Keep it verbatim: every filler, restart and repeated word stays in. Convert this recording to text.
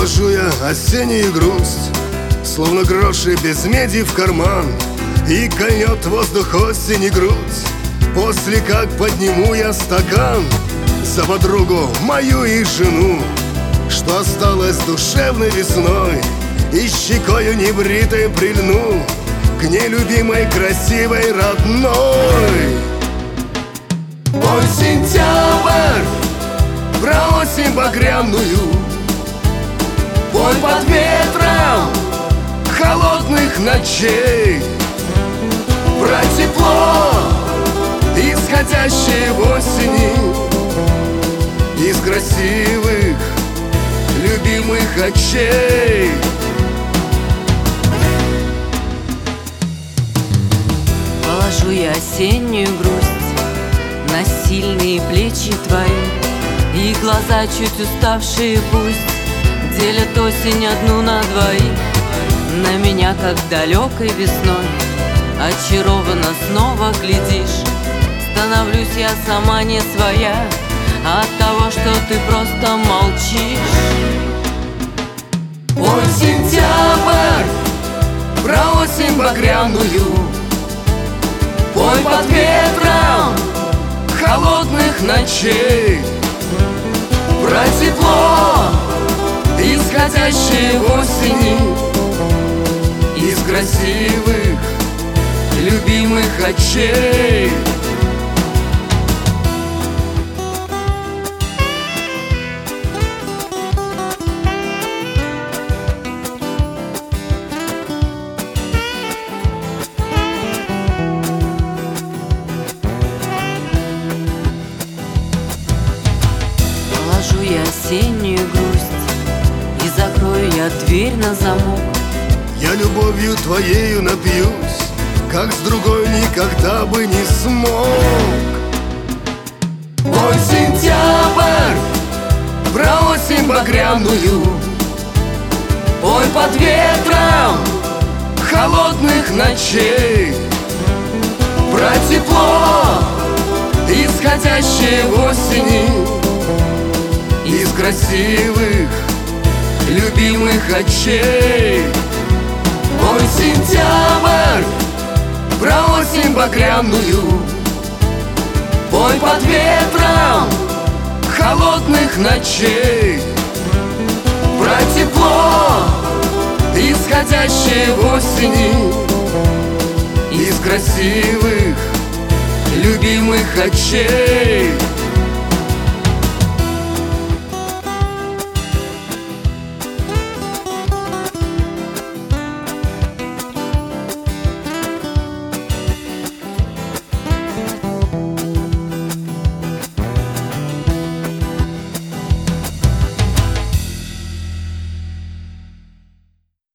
Положу я осеннюю грусть, словно гроши без меди в карман, и кольнет воздух осени грудь, после как подниму я стакан за подругу мою и жену, что осталось душевной весной, и щекою небритой прильну к нелюбимой, красивой, родной. Ой, сентябрь, про осень багряную, пой под ветром холодных ночей, про тепло, исходящее в осени из красивых, любимых очей. Положу я осеннюю грусть на сильные плечи твои, и глаза чуть уставшие пусть делят осень одну на двоих. На меня, как далекой весной, очарованно снова глядишь. Становлюсь я сама не своя от того, что ты просто молчишь. Ой, сентябрь, про осень багряную, пой под ветром холодных ночей, про тепло, исходящее в осени из красивых, любимых очей. Положу я осеннюю грусть и закрою я дверь на замок. Я любовью твоею напьюсь, как с другой никогда бы не смог. Ой, сентябрь, про осень багряную, пой под ветром холодных ночей, про тепло, исходящее в осени из красивых, любимых очей. Ой, сентябрь, про осень багряную, пой под ветром холодных ночей, про тепло, исходящее в осени из красивых, любимых очей.